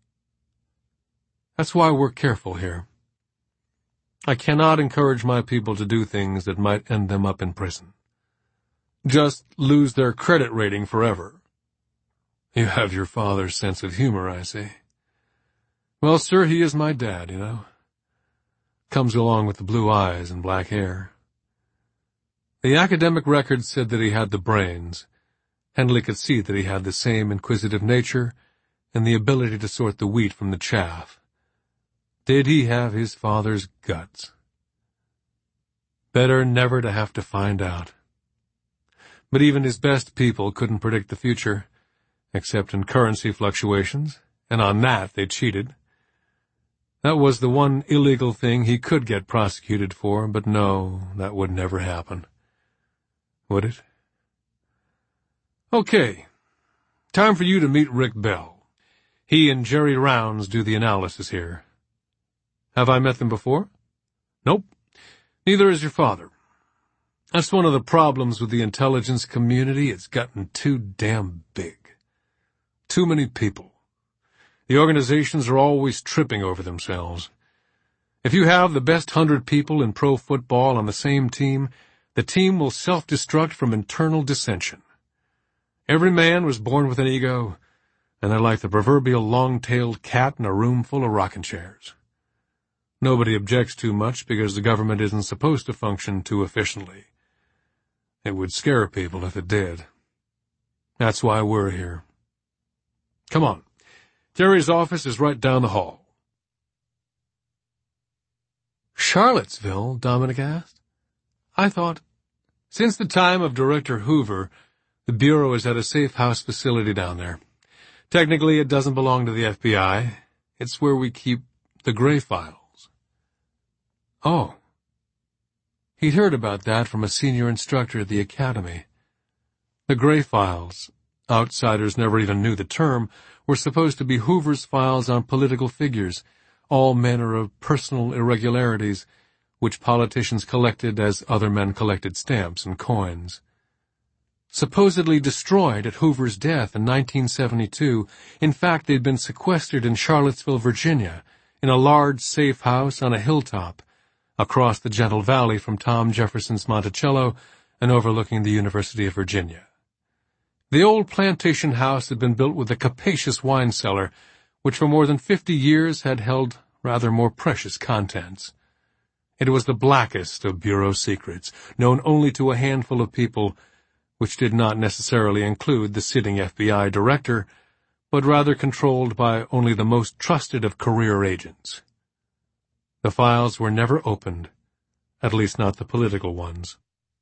That's why we're careful here. I cannot encourage my people to do things that might end them up in prison. Just lose their credit rating forever. You have your father's sense of humor, I see. Well, sir, he is my dad, you know. Comes along with the blue eyes and black hair. The academic record said that he had the brains. Hendley could see that he had the same inquisitive nature and the ability to sort the wheat from the chaff. Did he have his father's guts? Better never to have to find out. But even his best people couldn't predict the future, except in currency fluctuations, and on that they cheated. That was the one illegal thing he could get prosecuted for, but no, that would never happen. Would it? Okay. Time for you to meet Rick Bell. He and Jerry Rounds do the analysis here. Have I met them before? Nope. Neither has your father. That's one of the problems with the intelligence community. It's gotten too damn big. Too many people. The organizations are always tripping over themselves. If you have the best 100 people in pro football on the same team, the team will self-destruct from internal dissension. Every man was born with an ego, and they're like the proverbial long-tailed cat in a room full of rocking chairs. Nobody objects too much because the government isn't supposed to function too efficiently. It would scare people if it did. That's why we're here. Come on. Jerry's office is right down the hall. Charlottesville? Dominic asked. I thought, since the time of Director Hoover, the Bureau has had a safe house facility down there. Technically, it doesn't belong to the FBI. It's where we keep the gray files. Oh. He'd heard about that from a senior instructor at the academy. The Gray Files, outsiders never even knew the term, were supposed to be Hoover's files on political figures, all manner of personal irregularities, which politicians collected as other men collected stamps and coins. Supposedly destroyed at Hoover's death in 1972, in fact they'd been sequestered in Charlottesville, Virginia, in a large safe house on a hilltop, across the gentle valley from Tom Jefferson's Monticello and overlooking the University of Virginia. The old plantation house had been built with a capacious wine cellar, which for more than 50 years had held rather more precious contents. It was the blackest of bureau secrets, known only to a handful of people, which did not necessarily include the sitting FBI director, but rather controlled by only the most trusted of career agents. The files were never opened, at least not the political ones.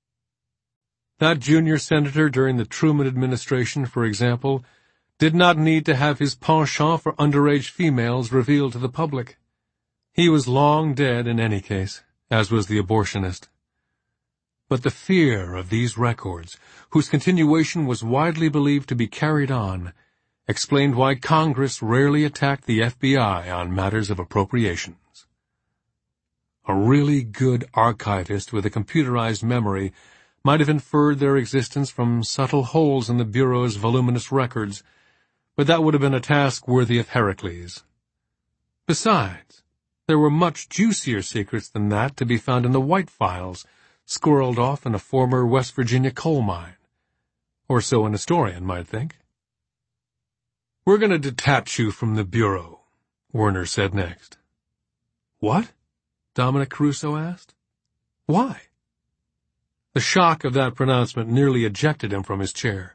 That junior senator during the Truman administration, for example, did not need to have his penchant for underage females revealed to the public. He was long dead in any case, as was the abortionist. But the fear of these records, whose continuation was widely believed to be carried on, explained why Congress rarely attacked the FBI on matters of appropriations. A really good archivist with a computerized memory might have inferred their existence from subtle holes in the Bureau's voluminous records, but that would have been a task worthy of Heracles. Besides, there were much juicier secrets than that to be found in the White Files, squirreled off in a former West Virginia coal mine. Or so an historian might think. "We're going to detach you from the Bureau," Werner said next. "What?" Dominic Caruso asked. "Why?" The shock of that pronouncement nearly ejected him from his chair.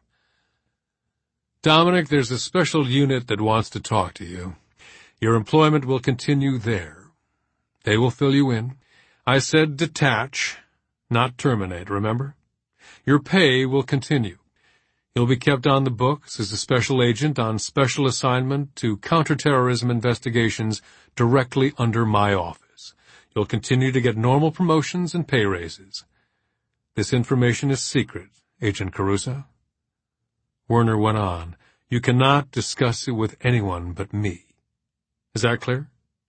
"Dominic, there's a special unit that wants to talk to you. Your employment will continue there. They will fill you in. I said detach, not terminate, remember? Your pay will continue. You'll be kept on the books as a special agent on special assignment to counterterrorism investigations directly under my office. You'll continue to get normal promotions and pay raises. This information is secret, Agent Caruso." Werner went on. "You cannot discuss it with anyone but me. Is that clear?"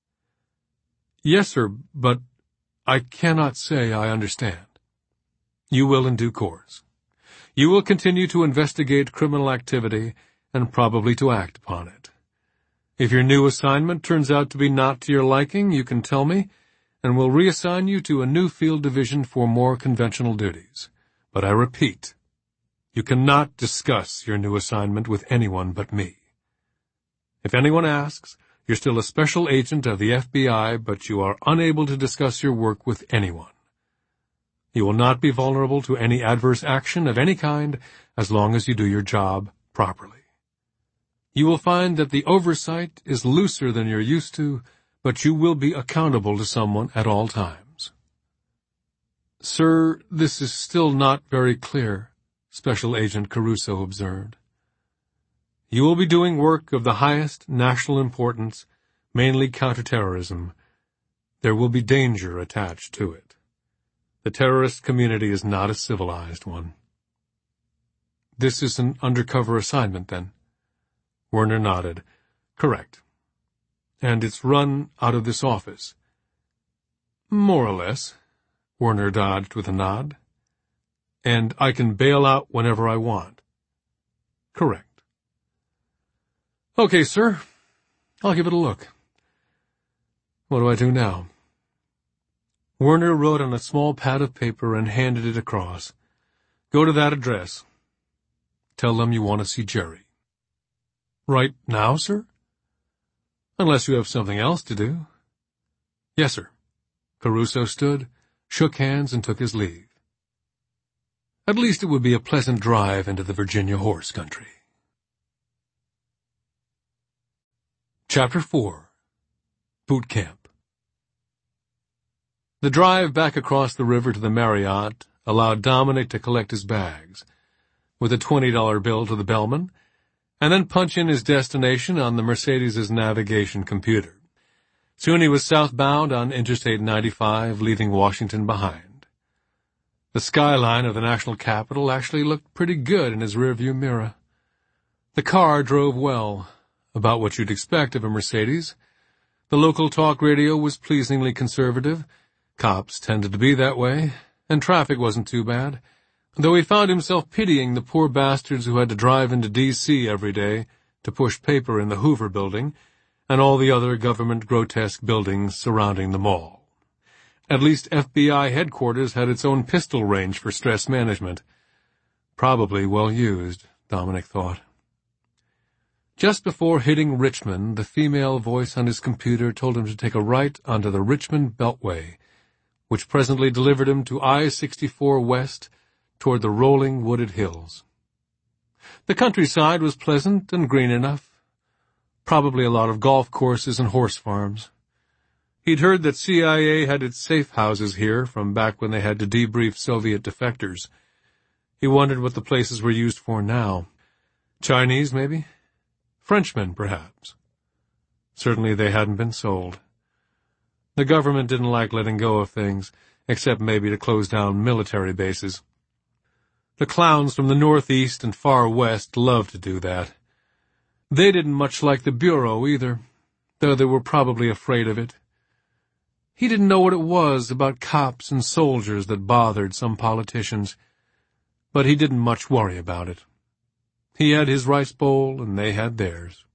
"Yes, sir, but I cannot say I understand." "You will in due course. You will continue to investigate criminal activity and probably to act upon it. If your new assignment turns out to be not to your liking, you can tell me, and we'll reassign you to a new field division for more conventional duties. But I repeat, you cannot discuss your new assignment with anyone but me. If anyone asks, you're still a special agent of the FBI, but you are unable to discuss your work with anyone. You will not be vulnerable to any adverse action of any kind as long as you do your job properly. You will find that the oversight is looser than you're used to, but you will be accountable to someone at all times." "Sir, this is still not very clear," Special Agent Caruso observed. "You will be doing work of the highest national importance, mainly counterterrorism. There will be danger attached to it. The terrorist community is not a civilized one." "This is an undercover assignment, then?" Werner nodded. "Correct. And it's run out of this office?" "More or less," Werner dodged with a nod. "And I can bail out whenever I want?" "Correct." "Okay, sir. I'll give it a look. What do I do now?" Werner wrote on a small pad of paper and handed it across. "Go to that address. Tell them you want to see Jerry." "Right now, sir?" "Unless you have something else to do." "Yes, sir." Caruso stood, shook hands, and took his leave. At least it would be a pleasant drive into the Virginia horse country. Chapter 4. Boot Camp. The drive back across the river to the Marriott allowed Dominic to collect his bags, with a $20 bill to the bellman, and then punch in his destination on the Mercedes's navigation computer. Soon he was southbound on Interstate 95, leaving Washington behind. The skyline of the national capital actually looked pretty good in his rearview mirror. The car drove well, about what you'd expect of a Mercedes. The local talk radio was pleasingly conservative. Cops tended to be that way, and traffic wasn't too bad, though he found himself pitying the poor bastards who had to drive into D.C. every day to push paper in the Hoover Building and all the other government grotesque buildings surrounding the mall. At least FBI headquarters had its own pistol range for stress management. Probably well used, Dominic thought. Just before hitting Richmond, the female voice on his computer told him to take a right onto the Richmond Beltway, which presently delivered him to I-64 west toward the rolling wooded hills. The countryside was pleasant and green enough. Probably a lot of golf courses and horse farms. He'd heard that CIA had its safe houses here from back when they had to debrief Soviet defectors. He wondered what the places were used for now. Chinese, maybe? Frenchmen, perhaps. Certainly they hadn't been sold. The government didn't like letting go of things, except maybe to close down military bases. The clowns from the Northeast and Far West loved to do that. They didn't much like the Bureau either, though they were probably afraid of it. He didn't know what it was about cops and soldiers that bothered some politicians, but he didn't much worry about it. He had his rice bowl, and they had theirs.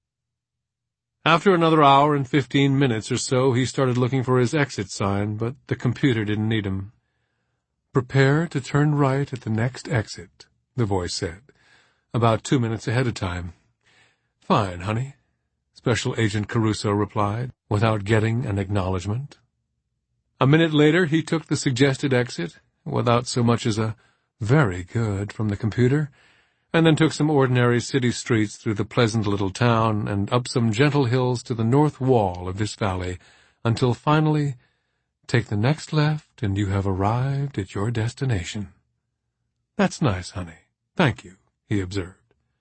After another hour and 15 minutes or so, he started looking for his exit sign, but the computer didn't need him. "Prepare to turn right at the next exit," the voice said, about 2 minutes ahead of time. "Fine, honey," Special Agent Caruso replied, without getting an acknowledgement. A minute later, he took the suggested exit, without so much as a "very good" from the computer, and then took some ordinary city streets through the pleasant little town and up some gentle hills to the north wall of this valley, until finally, "Take the next left and you have arrived at your destination." "That's nice, honey. Thank you," he observed.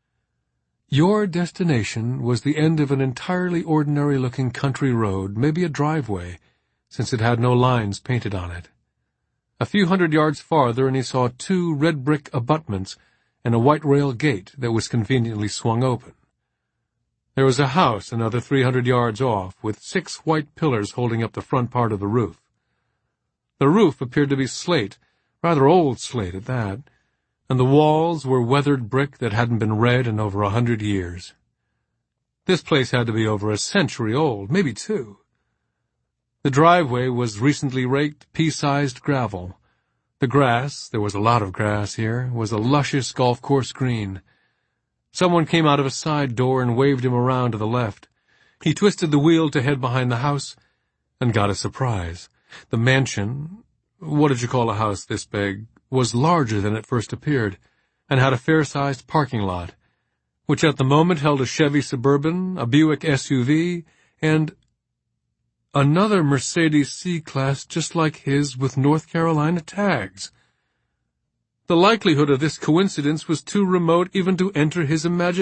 Your destination was the end of an entirely ordinary-looking country road, maybe a driveway, since it had no lines painted on it. A few hundred yards farther and he saw 2 red-brick abutments and a white rail gate that was conveniently swung open. There was a house another 300 yards off, with 6 white pillars holding up the front part of the roof. The roof appeared to be slate, rather old slate at that, and the walls were weathered brick that hadn't been red in over 100 years. This place had to be over a century old, maybe 2. The driveway was recently raked, pea-sized gravel. The grass, there was a lot of grass here, was a luscious golf course green. Someone came out of a side door and waved him around to the left. He twisted the wheel to head behind the house and got a surprise. The mansion, what did you call a house this big, was larger than it first appeared, and had a fair-sized parking lot, which at the moment held a Chevy Suburban, a Buick SUV, and another Mercedes C-Class just like his with North Carolina tags. The likelihood of this coincidence was too remote even to enter his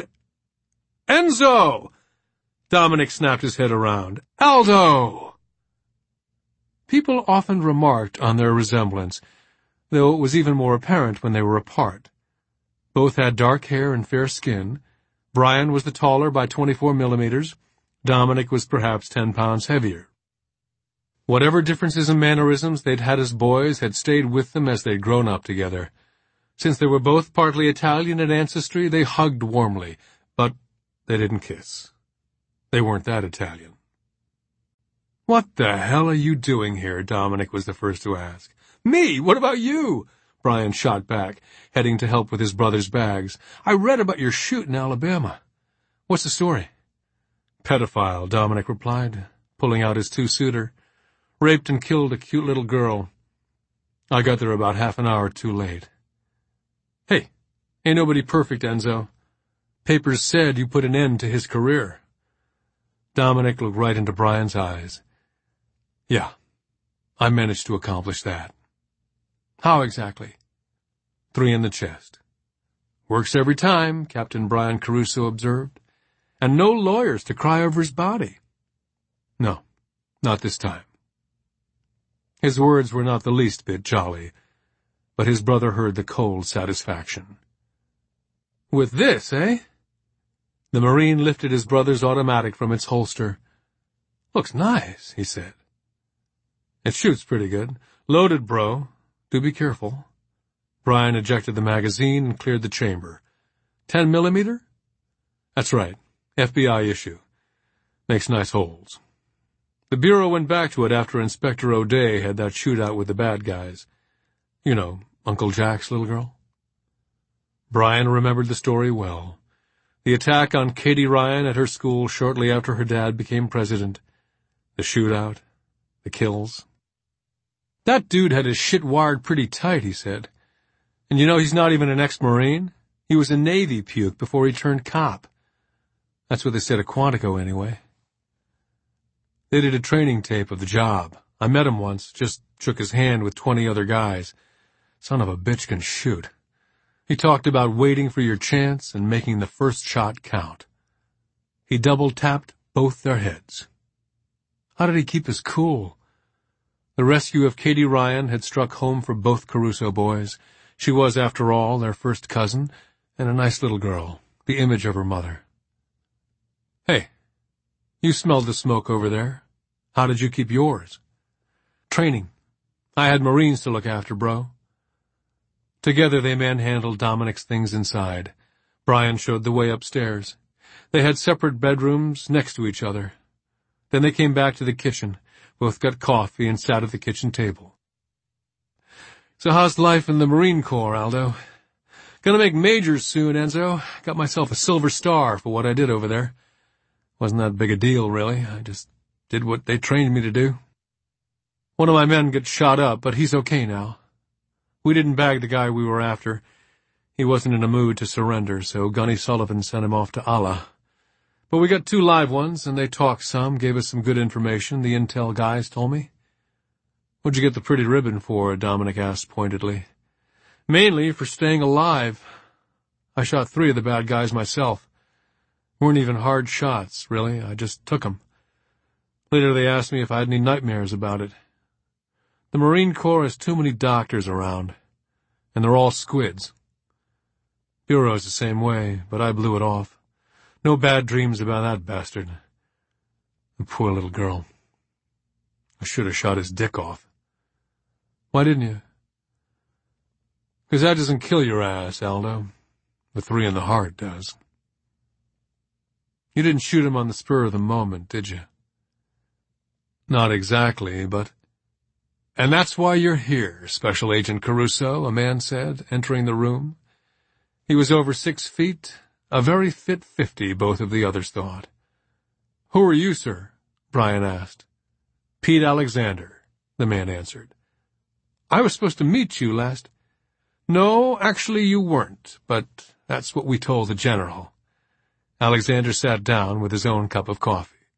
"Enzo!" Dominic snapped his head around. "Aldo!" People often remarked on their resemblance, though it was even more apparent when they were apart. Both had dark hair and fair skin. Brian was the taller by 24 millimeters. Dominic was perhaps 10 pounds heavier. Whatever differences in mannerisms they'd had as boys had stayed with them as they'd grown up together. Since they were both partly Italian in ancestry, they hugged warmly, but they didn't kiss. They weren't that Italian. "What the hell are you doing here?" Dominic was the first to ask. "Me? What about you?" Brian shot back, heading to help with his brother's bags. "I read about your shoot in Alabama. What's the story?" "Pedophile," Dominic replied, pulling out his 2-suiter. "Raped and killed a cute little girl. I got there about half an hour too late." "Hey, ain't nobody perfect, Enzo. Papers said you put an end to his career." Dominic looked right into Brian's eyes. "Yeah, I managed to accomplish that." "How exactly?" 3 in the chest. "Works every time," Captain Brian Caruso observed. "And no lawyers to cry over his body." "No, Not this time." His words were not the least bit jolly, but his brother heard the cold satisfaction. "With this, eh?" The Marine lifted his brother's automatic from its holster. "Looks nice," he said. "It shoots pretty good. Loaded, bro. Do be careful." Brian ejected the magazine and cleared the chamber. 10 millimeter? That's right. FBI issue. Makes nice holes. The Bureau went back to it after Inspector O'Day had that shootout with the bad guys. You know, Uncle Jack's little girl. Brian remembered the story well. The attack on Katie Ryan at her school shortly after her dad became president. The shootout. The kills. "That dude had his shit wired pretty tight," he said. "And you know he's not even an ex-Marine? He was a Navy puke before he turned cop. That's what they said at Quantico, anyway." They did a training tape of the job. I met him once, just shook his hand with 20 other guys. Son of a bitch can shoot. He talked about waiting for your chance and making the first shot count. He double-tapped both their heads. How did he keep his cool? The rescue of Katie Ryan had struck home for both Caruso boys. She was, after all, their first cousin, and a nice little girl, the image of her mother. "Hey, you smelled the smoke over there. How did you keep yours?" "Training. I had Marines to look after, bro." Together they manhandled Dominic's things inside. Brian showed the way upstairs. They had separate bedrooms next to each other. Then they came back to the kitchen. Both got coffee and sat at the kitchen table. "So how's life in the Marine Corps, Aldo?" "Gonna make majors soon, Enzo. Got myself a Silver Star for what I did over there. Wasn't that big a deal, really. I just did what they trained me to do. One of my men got shot up, but he's okay now. We didn't bag the guy we were after. He wasn't in a mood to surrender, so Gunny Sullivan sent him off to Allah. But we got 2 live ones, and they talked some, gave us some good information, the intel guys told me." "What'd you get the pretty ribbon for?" Dominic asked pointedly. "Mainly for staying alive. I shot 3 of the bad guys myself. Weren't even hard shots, really. I just took 'em. Later they asked me if I had any nightmares about it. The Marine Corps has too many doctors around, and they're all squids. Bureau's the same way, but I blew it off. No bad dreams about that bastard. The poor little girl. I should have shot his dick off." "Why didn't you?" "'Cause that doesn't kill your ass, Aldo. The 3 in the heart does." "You didn't shoot him on the spur of the moment, did you?" "Not exactly, but—" "And that's why you're here, Special Agent Caruso," a man said, entering the room. He was over 6 feet, a very fit 50, both of the others thought. "Who are you, sir?" Brian asked. "Pete Alexander," the man answered. "I was supposed to meet you last—" "No, actually you weren't, but that's what we told the general." Alexander sat down with his own cup of coffee.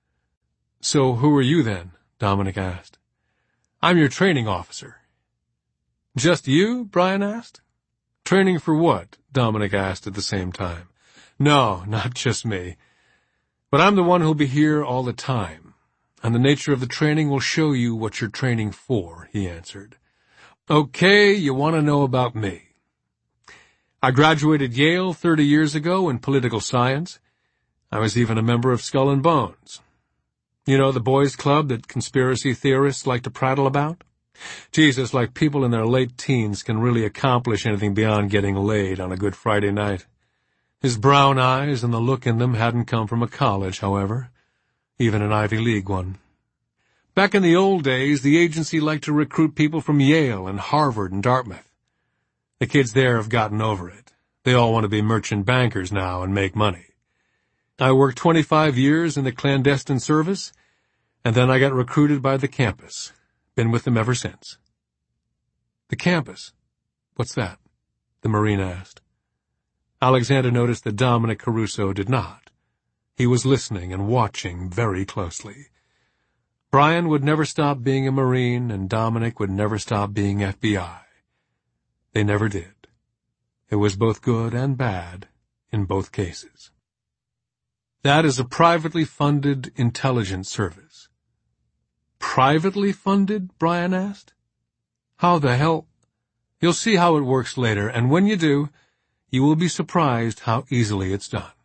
"So who are you then?" Dominic asked. "I'm your training officer." "Just you?" Brian asked. "Training for what?" Dominic asked at the same time. "No, not just me. But I'm the one who'll be here all the time, and the nature of the training will show you what you're training for," he answered. "Okay, you want to know about me. I graduated Yale 30 years ago in political science. I was even a member of Skull and Bones. You know, the boys' club that conspiracy theorists like to prattle about? Jesus, like people in their late teens can really accomplish anything beyond getting laid on a Good Friday night. His brown eyes and the look in them hadn't come from a college, however, even an Ivy League one. Back in the old days, the agency liked to recruit people from Yale and Harvard and Dartmouth. The kids there have gotten over it. They all want to be merchant bankers now and make money. I worked 25 years in the clandestine service, and then I got recruited by the campus. Been with them ever since." "The campus? What's that?" the Marine asked. Alexander noticed that Dominic Caruso did not. He was listening and watching very closely. Brian would never stop being a Marine, and Dominic would never stop being FBI. They never did. It was both good and bad in both cases. That is a privately funded intelligence service. privately funded?" Brian asked. "How the hell—" "You'll see how it works later, and when you do, you will be surprised how easily it's done."